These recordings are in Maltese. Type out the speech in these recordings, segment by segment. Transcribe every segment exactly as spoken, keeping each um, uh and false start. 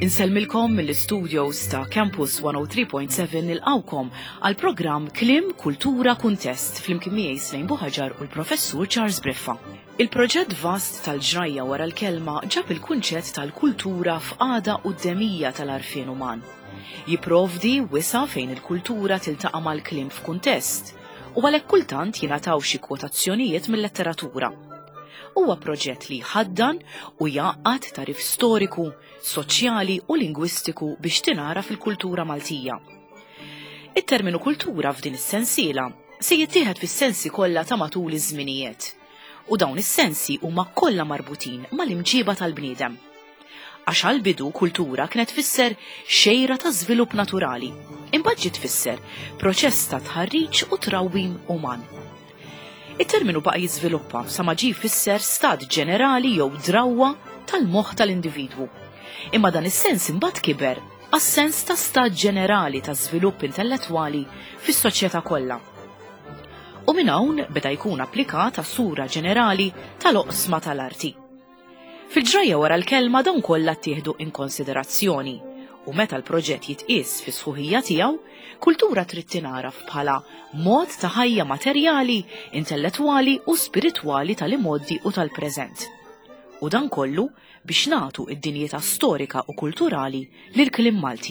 Insellmilkom mill-istudios ta' Campus one oh three point seven nilqawkom għal programm Kliem Kultura Kuntest fl-imkien miegħi Slejn Buħaġar u l-Professur Charles Briffa. Il-proġett vast tal-ġrajja wara l-kelma ġab il-kunċett tal-kultura f'qagħda quddemija tal-għarfien uman. Jipprovdi wisa fejn il-kultura tiltaqa' mal-kliem f'kuntest u għalhekk kultant jingħataw xi kwotazzjonijiet mill-letteratura. Huwa proġett li jħaddan u jgħaqqad tarif storiku, soċjali u lingwistiku biex tingħara fil-kultura Maltija. Il-terminu kultura f'din is-sensiela se jittieħed fis-sensi kollha ta' matul iż-żminijiet. U dawn is-sensi huma kollha marbutin mal-imġiba tal-bniedem. Għax għall-bidu kultura kienet tfisser xejra ta' żvilupp naturali, imbagħad ġiet tfisser proċess ta' tħarriġ u trawwim uman. Il-terminu baqa' jiżviluppa sa ma ġie jfisser stat ġenerali jew drawwa tal-moħħ tal-individwu. Imma dan is-sens imbagħad kiber għas-sens ta' stat ġenerali ta' żvilupp intellettwali fis-soċjetà kollha. U minn hawn beda jkun applikat għas-sura ġenerali tal-oqsma tal-arti. Fil-ġrajja wara l-kelma dawn kollha ttieħdu in konsiderazzjoni u meta l-proġett jitqies fis-sħuħija tiegħu, kultura trid tingħaraf bħala mod ta' ħajja materjali, intellettwali u spiritwali tal-imoddi u tal-preżent. U dan kollu biex nagħtu id-dinjità storika u kulturali lill-kliem Malti.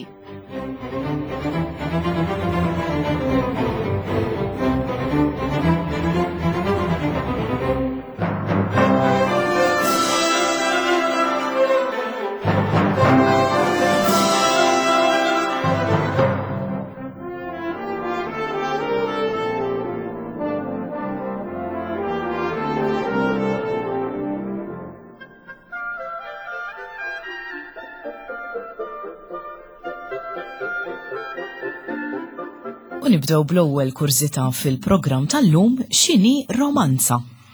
U nibdew bl-ewwel kurżità fil-programm tal-lum x'inhi romanza.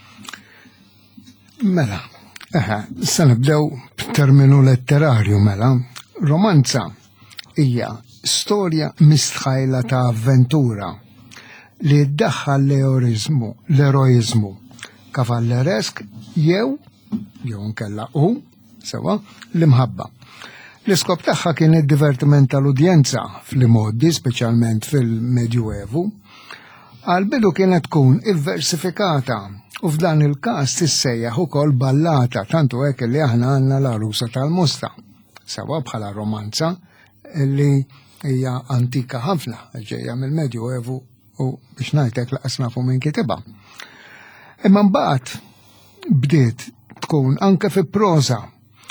Mela, eħe, issa nibdew b'terminu letterarju mela. Romanza hija storja mistħajla ta' avventura li ddaħħal l-eroizmu, l-eroizmu kavalleresk jew jew nkella u sewa l-imħabba. L-iskop tagħha kien id-divertiment tal-udjenza fl-modi, speċjalment fil-Medjuevu, għal-bidu kienet tkun ivversifikata u f'dan il-każ tissejjaħ ukoll ballata tantu hekk li aħna għandna l-arusa tal-musta. Sewa bħala romanza li hija antika ħafna, ġejja mill-Medjuevu u biex ngħidlek laqas nafu minn kitibha. Imma mbagħad bdiet tkun anke fi proża.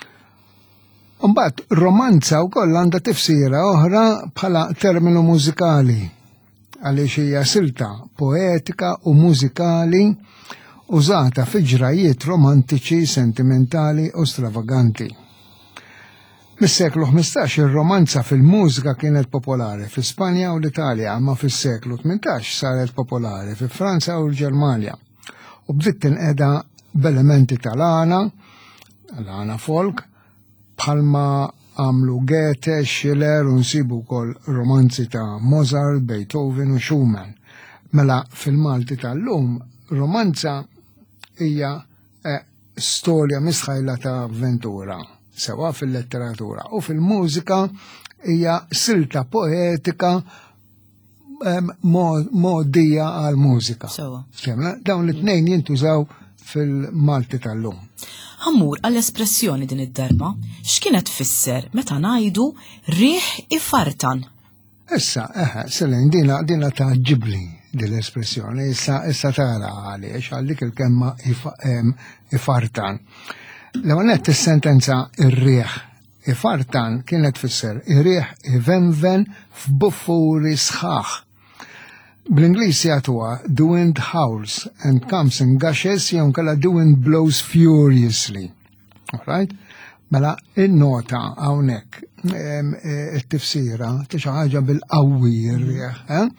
Mbagħad romanza wkoll għandha tifsira oħra bħala terminu mużikali għaliex hija silta poetika u mużikali użata fi ġrajiet romantiċi, sentimentali u stravaganti. Mis-seklu ħmistax ir-romanza fil-mużika kienet popolari fi Spanja u l-Italja, ma fis-seklu tmintax saret popolari fi Franza u l-Ġermanja. U bdiet tinqeda b'elementi tal-għana, l-għana folk, bħalma għamlu Goethe, Schiller u nsibu wkoll romanzi ta' Mozart, Beethoven u Schumann. Mela fil-Malti tal-lum, romanza hija eh, storja misħajla ta' avventura, sewa fil-letteratura u fil-mużika hija silta poetika eh, modija għal-mużika. Sewa. Dawn l-tnejn jintużaw fil-Malti tal-lum. Ħammur għall-espressjoni din id-darba, x'kienet tfisser meta ngħidu riħ ifartan? Issa, eħe, Selin, dina dina taġġibli din l-espressjoni, issa issa tara għaliex għalik il-kemma ifartan. L-għanet is-sentenza ir-riħ ifartan kienet tfisser ir-riħ ivenven f'buffuri sħaħ. Bl-Ingliż jagħtuha the wind howls and comes in gushes jew kella the wind blows furiously. All right? Mela in-nota hawnhekk it-tifsira xi ħaġa bil-qawwi r-rieħ,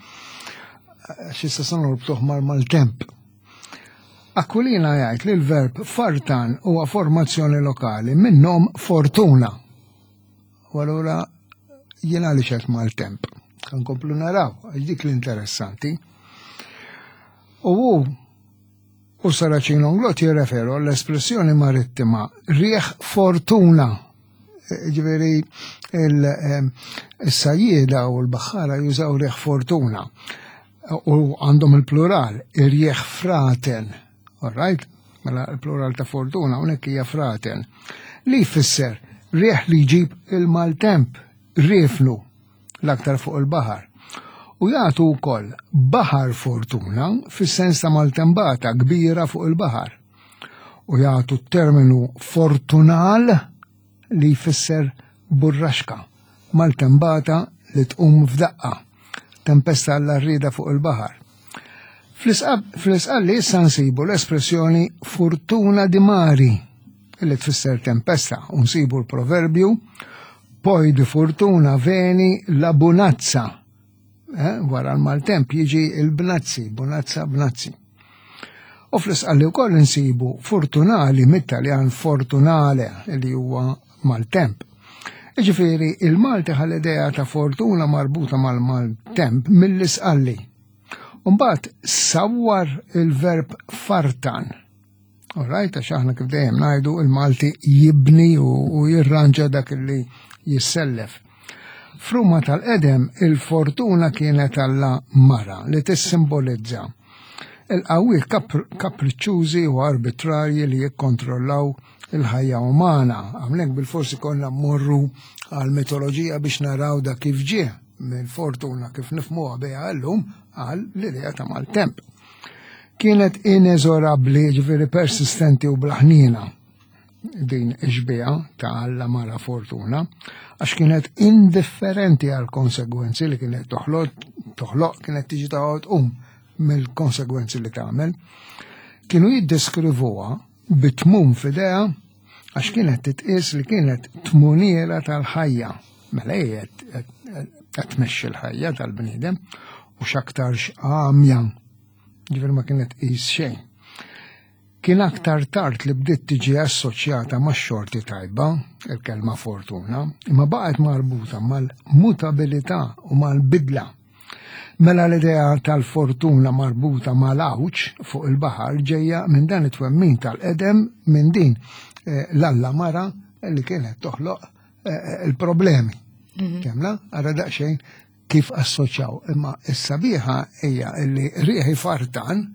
eh? X'issa se norbtuh mal-temp. Aquilina jgħid li l-verb fartan huwa formazzjoni lokali minnhom fortuna. U allura jiena li xed mal-temp. Kan komplu naraw, dik l-interessanti. U u Saracino Nglot jirreferu l-espressjoni marittima riħ fortuna ġveri il-sajjeda u l-baxħara jużaw rieħ fortuna u għandhom il-plural, ir-rieħ fraten, all right? Mela il-plural ta' fortuna unek hija fraten. Li jfisser rieħ li jġib il-maltemp, rifnu l-aktar fuq il-bahar. U jagħtu wkoll baħar fortuna fis-sens ta' maltembata kbira fuq il-bahar. U jagħtu terminu fortunal li jfisser burraxka, maltembata li tqum f'daqqa, tempesta l-arrida fuq il-bahar. Fl-isqalli issa nsibu l-espressjoni fortuna di mari li tfisser tempesta u nsibu l-proverbju poi di fortuna veni la bonazza. Eh, wara l-maltemp jiġi il-bnazzi, bonazza bnazzi. U fl-isqalli wkoll insibu fortunali mit-Taljan fortunale li huwa maltemp. Ġifieri il-Malti ħall-idea ta' fortuna marbuta mal-maltemp mill-isqalli. Mbagħad sawwar il-verb fartan. All right, għax aħna kif dejjem ngħidu il-Malti jibni u jirranġa dak li jissellef. Fruma tal-qedem il-fortuna kienet alla mara li tissimbolizza il-qawwi kapriċċużi u arbitrarji li jikkontrollaw il-ħajja umana. Hawnhekk bil-forsi konna mmorru għal-mitoloġija biex naraw da kif ġie mill-fortuna kif nifhmuha biha llum għal l-idea ta' maltemp. Kienet ineżorabbli, ġifieri persistenti u blaħnina din iġbija ta' alla mara fortuna, għax kienet indifferenti għal konsegwenzi li kienet toħloq, toħloq kienet tiġi taħod um mill-konsegwenzi li tagħmel. Kienu jiddeskrivuha bitmum f'idea għax kienet titqis li kienet tmuniera tal-ħajja. Mela hija qed tmexxi l-ħajja tal-bniedem u x'aktarx għamja. Ġifier ma kienet qis xejn. Kien aktar tard li bdiet tiġi assoċjata max-xorti tajba, il-kelma fortuna, imma baqgħet marbuta mal-mutabilità u mal-bidla. Mela l-idea tal-fortuna marbuta mal-awċ fuq il-baħar ġejja minn dan it-twemmin tal-qedem minn din l-alla mara li kienet toħloq il-problemi. Kemla, għara daqsxejn kif assoċjaw. Imma is-sabiħa hija li rieħi fartan,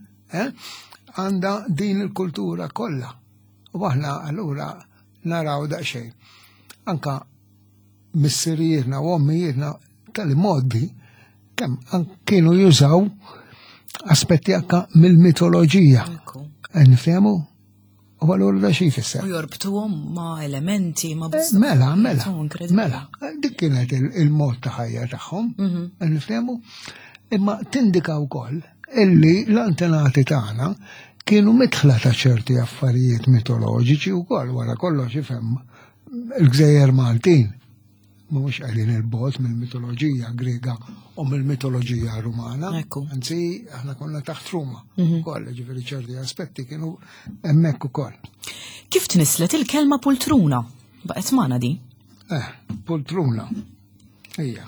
għanda din il-kultura kollha. U aħna allura naraw daqsxejn. Anka missirijietna u ommijietna tal-modi kemm kienu jużaw aspetti anka mill-mitoloġija. Nifhemu? U allura da xi jfisser. U jorbtuhom ma' elementi, ma' Mela, mela, mela. Dik kienet il-mod ta' ħajja tagħhom. Nifhemu? Imma tindika wkoll illi l-antenati tagħna kienu mitħla ta' ċerti affarijiet mitoloġiċi wkoll wara kollox ifhem il-Gżejjer Maltin. Mhux qegħdin il-bot mill-mitoloġija Griega u mill-mitoloġija Rumana. Anzi, aħna konna taħt Ruma wkoll, ġifieri ċerti aspetti kienu hemmhekk ukoll. Kif tnislet il-kelma pultruna? Baqgħet magħna di? Eh, pultruna. Hija.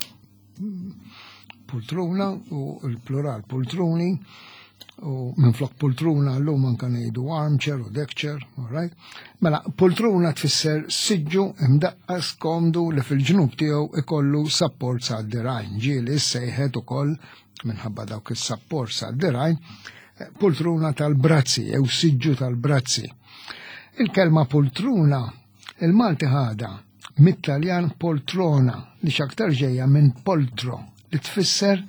Pultruna u l-plural pultruni u minflok pultruna llum anke ngħidu armchair u deckchair, all right? Mela pultruna tfisser siġġu imdaqqas komdu li fil-ġnub tiegħu ikollu sapport sad-dirajn. Ġieli ssejħed ukoll minħabba dawk is-sapport sad-dirajn pultruna tal-brazzi jew siġġu tal-brazzi. Il-kelma pultruna il-Malti ħada mit-Taljan poltrona li x'aktar ġejja minn poltro li tfisser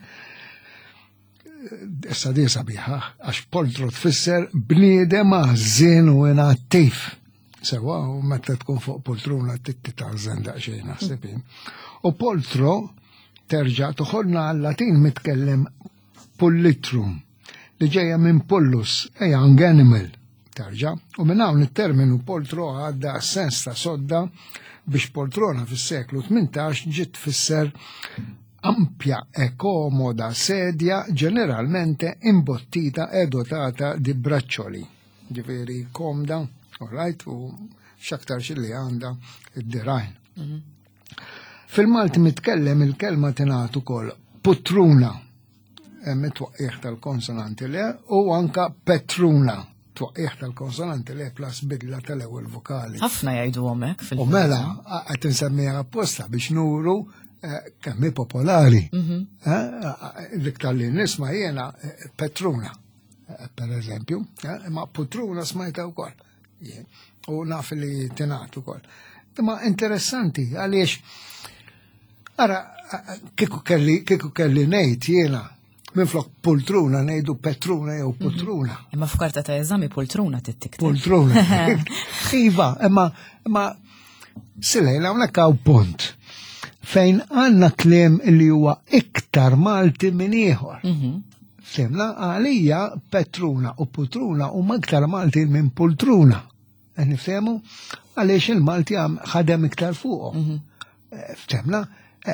issa di sabiħa, għax poltro tfisser bniedem għażin u inattiv. Sewa, u meta tkun fuq poltruna titti tażen daqsxejn naħseb. U poltro terġa' toħolna għal-Latin mitkellem pullitrum li ġejja minn pullus, a young animal. Terġa' u minn hawn it-terminu poltro għadda sens ta' sodda biex poltrona fis-seklu tmintax ġiet tfisser ampja e komoda sedja ġeneralmente imbottita e dotata di braccioli. Ġifieri komda, all right, u x'aktar xilli għandha id-dirajn. Fil-Malti mitkellem il-kelma tingħat ukoll putruna, hemm it-twaqqih tal-konsonanti le, u anka petruna, twaqqih tal-konsonanti le plus bidla tal-ewwel vokali. Ħafna jgħidu hemmhekk fil- U mela qed insemmiha apposta biex nuru kemm hi popolari. L-iktar li nisma' jiena Petruna, per eżempju, imma Putruna smajta wkoll. U naf li tingħat ukoll. Imma interessanti għaliex ara kieku kelli ngħid jiena minflok Pultruna ngħidu Petruna jew Putruna. Imma f'karta ta' eżami Pultruna tittikteb. Pultruna. Iva, imma imma silejla hawnhekk hawn punt fejn għandna kliem li huwa iktar Malti minn ieħor. Semna għalija Petruna u Putruna huma iktar Malti minn Pultruna. Nifhemu għaliex il-Malti ħadem iktar fuqhom. Semna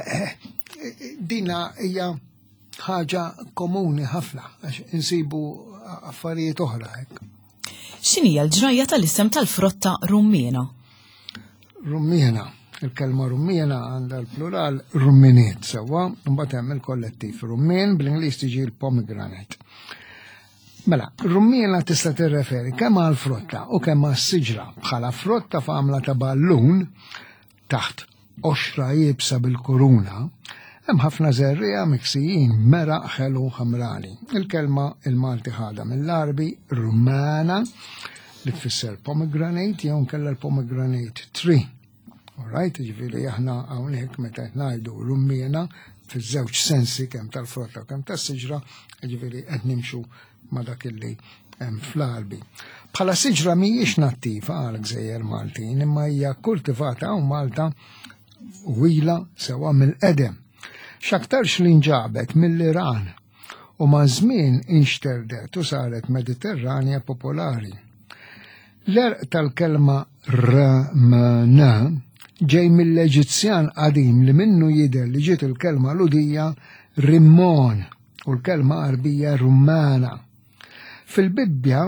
dina hija ħaġa komuni ħafna, għax insibu affarijiet oħra hekk. X'inhija l-ġrajja tal-isem tal-frotta rummina? Rummina, il-kelma rummina għandha l-plural rumminiet sewwa, mbagħad hemm il-kollettiv rummin bl-Ingliż tiġi l-pomegranate. Mela, rummina tista' tirreferi kemm għall-frotta u kemm għas-siġra bħala frotta f'għamla ta' ballun taħt oxra jibsa bil-kuruna. Hemm ħafna żerriegħa miksijin meraq ħelu ħamrani. Il-kelma il-Malti ħadha mill-Arbi rumana li tfisser pomegranate jew nkella l-pomegranate tree. Alright, ġifieri aħna hawnhekk meta qed ngħidu rummina fiż-żewġ sensi kemm tal-frotta u kemm tas-siġra, ġifieri qed nimxu ma' dak illi hemm fl-Arbi. Bħala siġra mhijiex nattiva għal Gżejjer Maltin imma hija kultivata hawn Malta wila sewwa mill-qedem. X'aktarx li nġabet mill-Iran u ma' żmien inxterdet u saret Mediterranja popolari. L-erq tal-kelma ramna ġej mill-Eġizzjan qadim li minnu jidher li ġiet il-kelma ludija rimmon u l-kelma Arbija rummana. Fil-Bibbja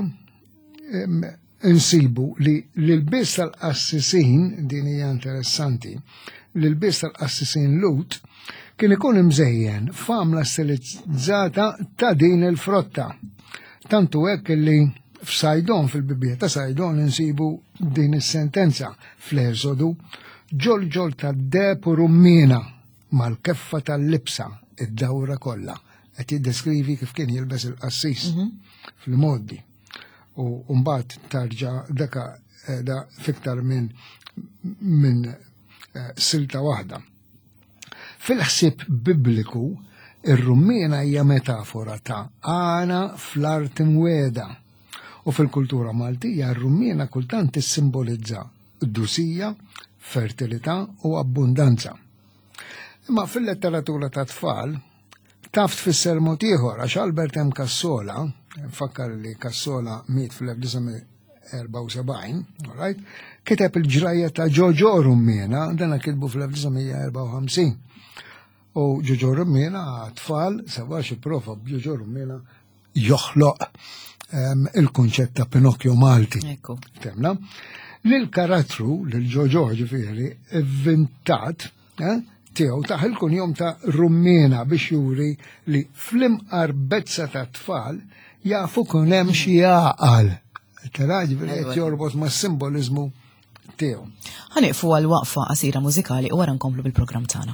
insibu li l-biss tal-qassisin, din hija interessanti, li l-biss tal-qassisin Lut kien ikun imżejjen f'għamla stilizzata ta' din il-frotta. Tantu hekk li f'Sajdon fil-Bibbja ta' Sajdon insibu din is-sentenza fl-Eżodu ġol ġol ta' deb u rummina mal-keffa tal-libsa id-dawra kollha. Qed jiddeskrivi kif kien jilbes il-qassis fil-modi. U mbagħad tarġa' daka da fiktar minn minn silta waħda. Fil-ħsieb bibliku, ir-rummina hija metafora ta' għana fl-art imweda. U fil-kultura Maltija, r-rummina kultant tissimbolizza d-dusija, fertilità u abbundanza. Imma fil-letteratura ta' tfal, taf tfisser mod ieħor għax Albert M. Cassola, nfakkar li Cassola miet fil-elf erba' u sebgħin, alright, kiteb il-ġrajja ta' Ġoġo rummina, dana kitbu fil-elf erba' u ħamsin. U Ġoġo rummina tfal, sabax il-profa b'Ġoġo rummina joħloq il-kunċett ta' Pinocchio Malti. Temna? Lil-karattru, lil-Ġoġo ġifieri, inventat tiegħu taħ il-kunjom ta' rummina biex juri li fl-imqar bezza ta' tfal jafu kun hemm xi jaqal. Tara ġifieri qed jorbot mas-simbolizmu tiegħu. Ħanieqfu għal waqfa qasira mużikali u wara nkomplu bil-programm tagħna.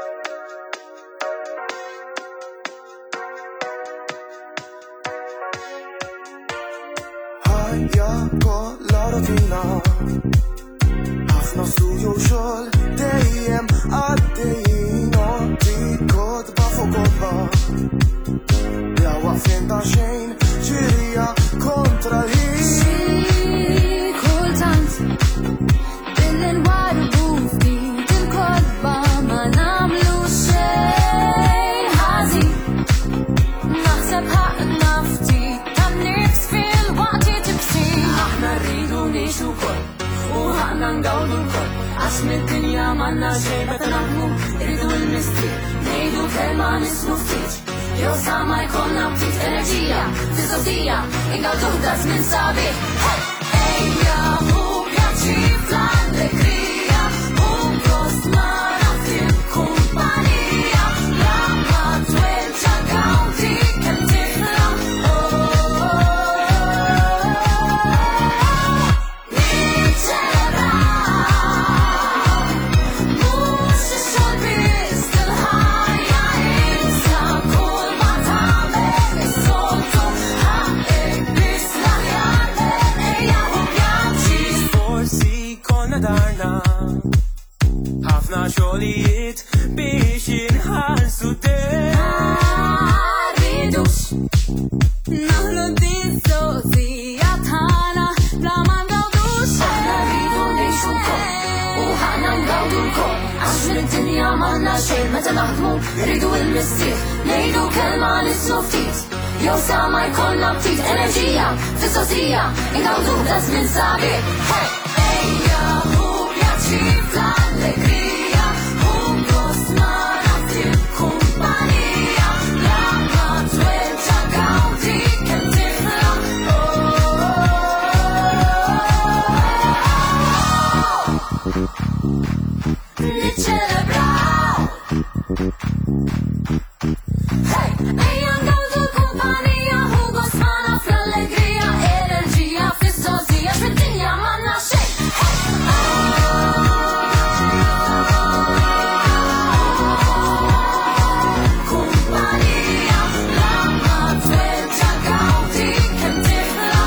Ħajja kollha rotina ħafna studju xogħol dejjem għaddejjin notti kodba fuq kodba bla waqfien ta' xejn ġirija kontra l-ħin kultant bil-inwarbu ftit il-kodba ma nagħmlu xejn ħażin naħseb ħaqna ftit tan-nifs fil-waqt tibsin aħna rridu ngħixu wkoll u ħaqna ngawdu wkoll għax mid-dinja m'għandna xejn meta naħdmu rridu l-mistri ngħidu kelma nismu ftit jew sa ma jkollna ftit enerġija fiżożija ingawdu ħdas minn sabiħ ejja hu pjaċir fl-allegrija u gost mara fil-kumpanija lamma twelġa gawdi kemm tifra ħafna xogħlijiet biex inħallsu dejn. Rridux naħlu dis-sosija tagħna bla ma ngawdux xejn. Rridu ngħixu wkoll u ħana ngawdu wkoll għax mid-dinja m'għandna xejn meta naħdmu rridu l-missier ngħidu kelma nislu ftit. Jew sa ma jkollna ftit enerġija fis-sosija ingawdu da żmien sabiħ. Ejja hu pjaċir fl-allegrija u ngosmana fil-kumpanija laqma tweġġa gawdi kemm tifla. Niċċelebraw. Hey, ejja ngawdu l-kumpanija u ngosmana fl-allegrija enerġija fis-sosija fid-dinja m'għandna xejn. Kumpanija laqma tweġġa gawdi kemm tifla.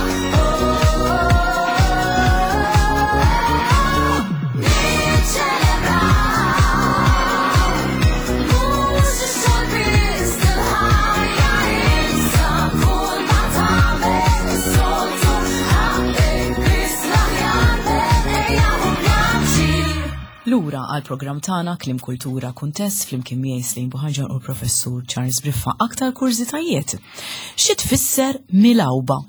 Niċċelebraw. Mhux ix-xogħol biss il-ħajja insa kull ma tagħmel is-soltu ħabbek biss l-aħjar ejja hu pjaċir. Lura għal program tagħna Klim Kultura Kuntest flimkien miegħi Slim Buħaġar u l-Professur Charles Briffa aktar kurzitajiet. Xi tfisser milawba?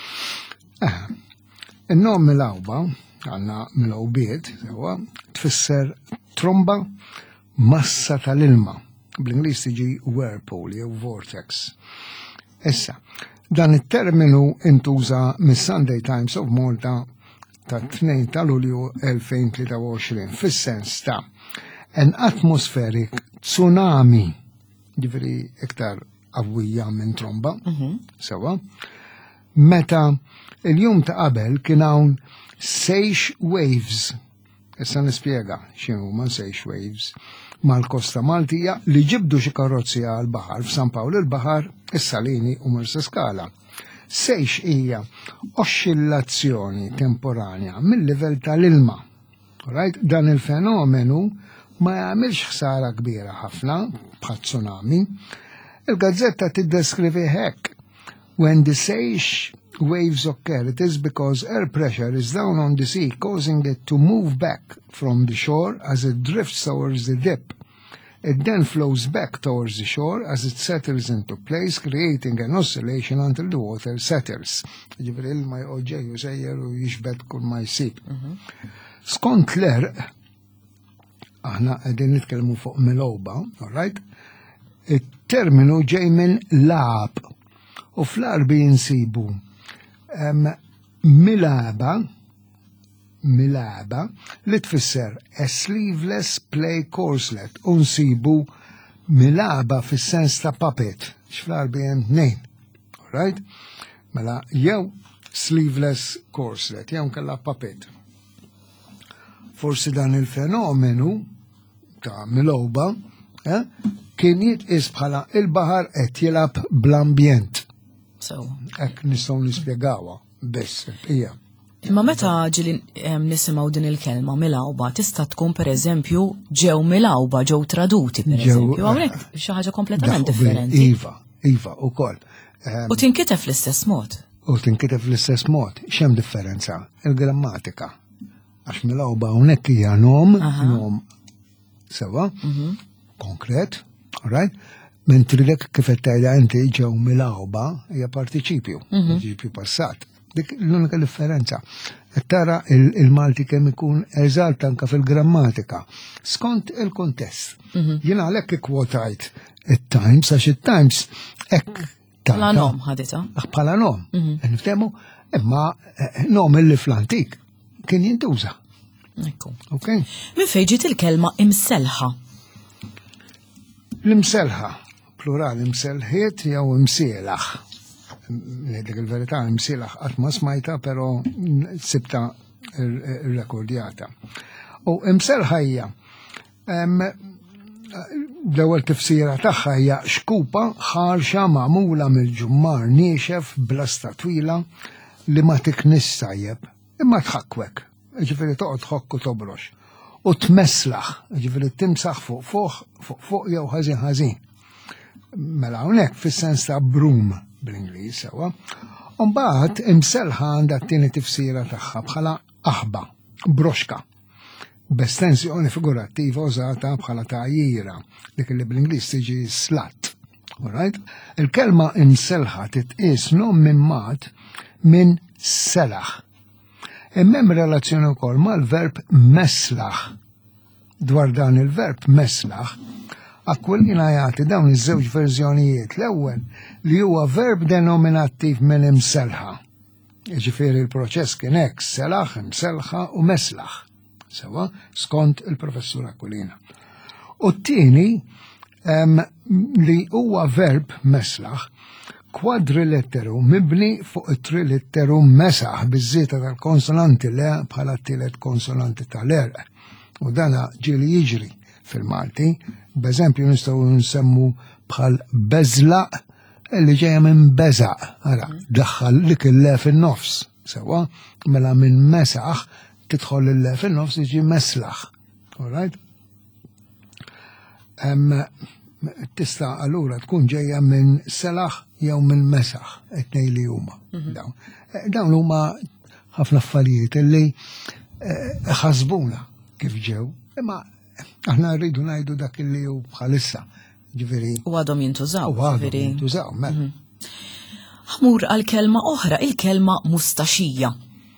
Il-nom milawba, għanna milawbiet, sewa, tfisser tromba massa tal-ilma. Bl-Inglis tiġi whirlpool jew vortex. Issa, dan it-terminu intuża mis-Sunday Times of Malta ta' tnejn ta' Lulju elfejn u tlieta u għoxrin fis-sens ta' an atmospheric tsunami, ġifieri iktar qawwija minn tromba, sewa, meta il-jum ta' qabel kien hawn seish waves. Issa nispjega x'inhu ma seish waves mal-Kosta Maltija li ġibdu xi karozzi għall-baħar f'San Pawl il-Baħar, is-Salini u Marsa Skala. Seish hija oscillazzjoni temporanja mill-livell tal-ilma. Right? Dan il-fenomenu ma jagħmilx ħsara kbira ħafna bħal tsunami. Il-gazzetta tiddeskrivi hekk. When the seish waves occur, it is because air pressure is down on the sea, causing it to move back from the shore as it drifts towards the dip. It then flows back towards the shore as it settles into place, creating an oscillation until the water settles. Ġifri il-ma jgħoġġej u sejjer u jixbed kull ma jsib. Skont l-erq, aħna qegħdin nitkellmu fuq milowba, all right? Il-terminu ġej minn lab u fl-arbi jinsibu Um, milaba, milaba, li tfisser a sleeveless play corselet, unsibu milaba fis-sens ta' puppet, xfl-arbi jem nejn, all right? Mela, jew sleeveless corselet, jew kalla puppet. Forsi dan il-fenomenu ta' miloba, eh, kien jitqis bħala il-bahar qed jilab bl-ambjent. So, Ek nistgħu nispjegawa biss, hija. imma meta ġili em, nisimgħu din il-kelma milawba tista' tkun pereżempju ġew milawba ġew traduti pereżempju Ġew, hawnhekk xi ħaġa kompletament Daħu bil- differenti. Iva, iva, ukoll. U tinkiteb fl-istess mod. U tinkiteb fl-istess mod. X'hemm differenza? Il-grammatika. Għax milawba hawnhekk hija nom, Aha. nom sewa, konkret, all right? Mentri dak kif qed tgħidha inti ġew milawba hija partiċipju, partiċipju passat. Dik l-unika differenza. Qed tara il- il-Malti kemm ikun eżalt anke fil-grammatika. Skont il-kontest. Jiena għalhekk ikkwotajt it-Times għax it-Times hekk Bħala nom ħadita. bħala nom. Niftehmu, imma eh, nom illi fl-antik kien jintuża. Ekku. Okay? Min fejn ġiet il-kelma imselħa? L-imselħa, plural imselħiet jew imsielaħ. Dik il-verità imsielaħ qatt ma smajta, però sibta rekordjata. U imselħa hija em, l-ewwel tifsira tagħha hija xkupa ħarxa magħmula mill-ġummar niexef blasta twila li ma tiknis tajjeb imma tħakkwek. Ġifieri toqgħod tħokk u tobrox. u tmesslaħ, ġifieri timsaħ fuq fuq fuq fuq jew ħażin ħażin. Mela hawnhekk fis-sens ta' broom bl-Ingliż sewwa. U mbagħad imselħa għandha t-tieni tifsira tagħha bħala aħba, broxka, b'estensjoni figurattiva użata bħala tgħajjira, dik li bl-Ingliż tiġi slat. Alright? Il-kelma imselħa titqies nom minn mat minn selaħ. Imma relazzjoni wkoll mal-verb meslaħ. Dwar dan il-verb meslaħ, Aquilina jagħti dawn iż-żewġ verżjonijiet. L-ewwel li huwa verb denominattiv minn imselħa. Jiġifieri l-proċess kien hekk selaħ, imselħa u meslaħ. Sewa skont il-professur Aquilina. U t-tieni li huwa verb meslaħ kwadriletteru mibni fuq it-trilitteru mesaħ biż-żieda tal-konsonanti le bħala t-tielet konsonanti tal-erq. U dana ġieli jiġri fil-Malti, b'eżempju nistgħu nsemmu bħal beżlaq li ġejja minn beżaq, ara, daħħal lik il-le fin-nofs, sewa, mela minn mesaħ tidħol il-le fin-nofs jiġi meslaħ. All right? Tista' allura tkun ġejja minn selaħ jew minn mesaħ, it-tnejn li huma. Dawn. Dawn huma ħafna affarijiet li ħasbuna kif ġew, imma aħna rridu ngħidu dak li hu bħalissa. Ġifieri. U għadhom jintużaw. U għadhom jintużaw, mela. Ħmur għal kelma oħra, il-kelma mustaxija.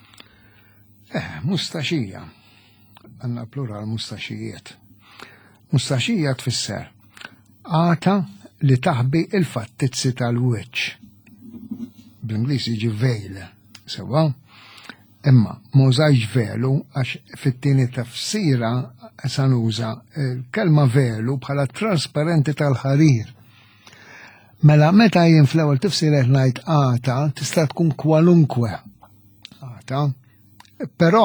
Eh, mustaxija. Għandna plural mustaxijiet. Mustaxija tfisser għata li taħbi il-fattizzi tal-wiċċ. Bl-Ingliż jiġi veil, sewa. Imma mużajx velu għax fit-tieni tafsira sanuża il-kelma velu bħala trasparenti tal-ħarir. Mela meta jien fl-ewwel tifsira ngħid għata tista' tkun kwalunkwe għata, però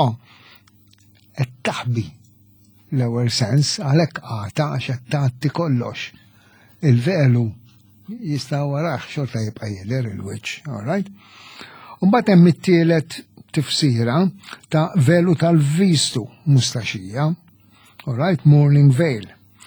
qed taħbi l-ewwel sens għalhekk għata għax qed tagħti kollox. Il-velu jista' waraħ xorta jibqa' jidher il-wiċċ, all right? U mbagħad hemm it-tielet tifsira ta' velu tal-vistu mustaxija, all right, morning veil.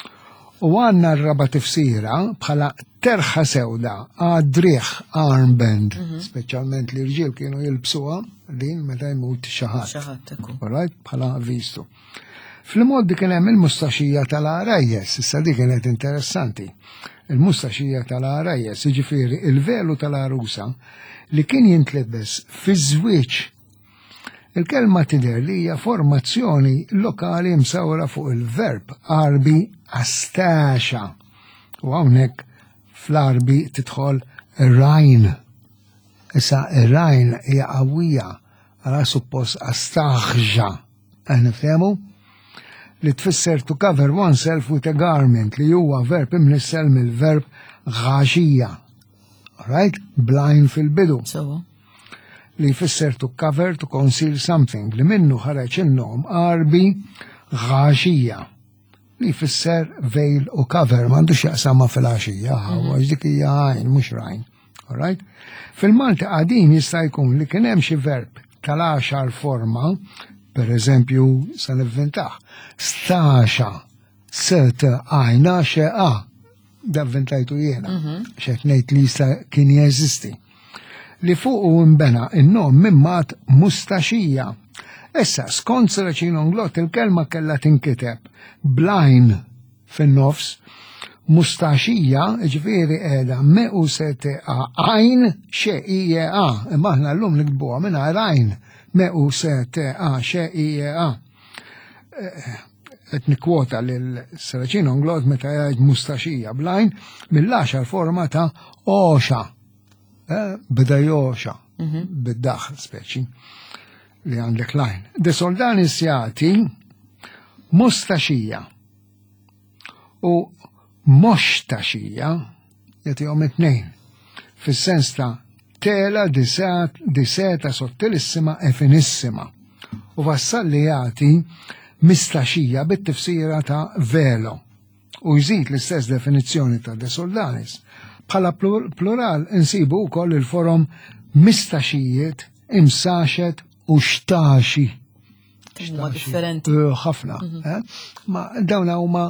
U għanna r-raba tifsira bħala terħa sewda, għadriħ armband, speċjalment li rġil kienu jilbsuha din meta jmut xaħat. Xaħat, ekku. All right, bħala vistu. Fil-moddi kien hemm il-mustaxija tal-arajjes, issa di kienet interessanti. Il-mustaxija tal-arajjes, jiġifieri il-velu tal-arusa li kien jintlebes fi żwieġ. Il-kelma tidher li hija formazzjoni lokali msawra fuq il-verb arbi astaxa. U hawnhekk fl-arbi tidħol rajn. Issa rajn hija qawwija ara suppost astaħġa. Aħna nifhemu? Li tfisser to cover oneself with a garment li huwa verb imnissel mill-verb għaxija. Right? Blind fil-bidu. So. Li jfisser to cover, to conceal something, li minnu ħareġ in-nom arbi għaxija. Li jfisser veil u cover, m'għandux jaqsama fil-għaxija, għax dik hija għajn, mhux rajn. All right? Fil-Malti qadim jista' jkun li kien hemm xi verb tal-għaxar forma, per eżempju, sa nivvintaħ, staxa, seta, għajna, xeqa, da vvintajtu jena, xeq ngħid li jista' kien jeżisti. Li fuq u imbena in-nom mimmat mustaxija. Issa, skont Saraċin-Onglot il-kelma kellha tinkiteb blind fin-nofs, mustaxija, ġifieri qiegħda mequ seteqa għajn xeqija, imma aħna llum nikbuha mingħajr għajn. Mequ seteqa xeqija. Qed nikkwota lil Saraċin-Onglot meta jgħid mustaxija blind mill-għaxar forma ta' oxa. Bida joxa, bid-daħ speċi, li għandek lajn. De soldanis jagħti mustaxija u moxtaxija jagħtihom it-tnejn, fis-sens ta' tela diseta sottilissima e finissima. U vassalli jagħti mistaxija bit-tifsira ta' velo u jżid l-istess definizzjoni ta' de soldanis. Bħala plural insibu wkoll il-forom mistaxijiet, imsaxet u xtaxi. Huma differenti. Eh, ħafna. eh. Ma dawna huma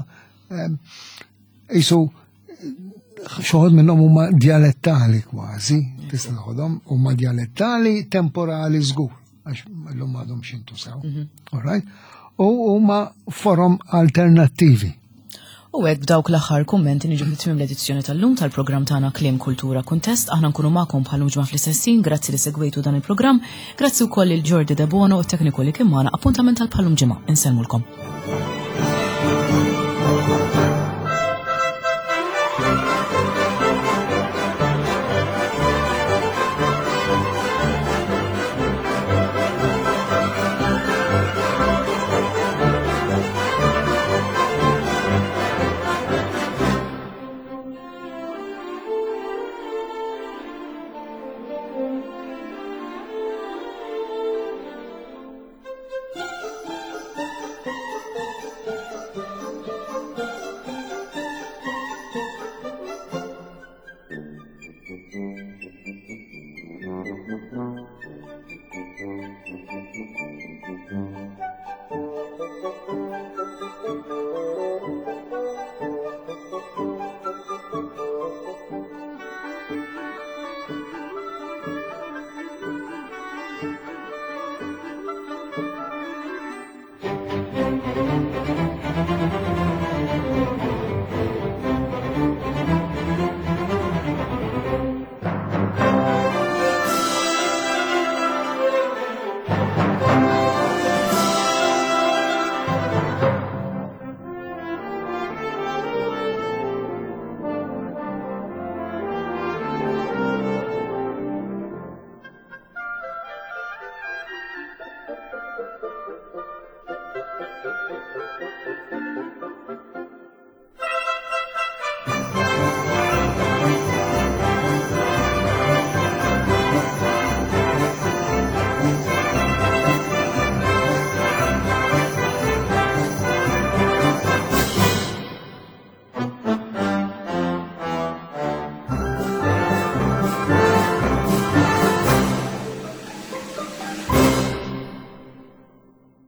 jisu xoħod minnhom huma dialettali kważi, tista' naħodhom huma dialettali temporali żgur għax llum għadhom x'intużaw. All right? U huma forom alternattivi. U hekk b'dawk l-aħħar kummenti niġu fit-tmiem l-edizzjoni tal-lum tal-programm tagħna Kliem Kultura Kuntest. Aħna nkunu magħkom bħal ġimgħa fl-istessin, grazzi li segwejtu dan il-programm, grazzi wkoll il Jordi De Bono u t-tekniku li kien magħna appuntament tal-bħalum ġimgħa. Insellmulkom.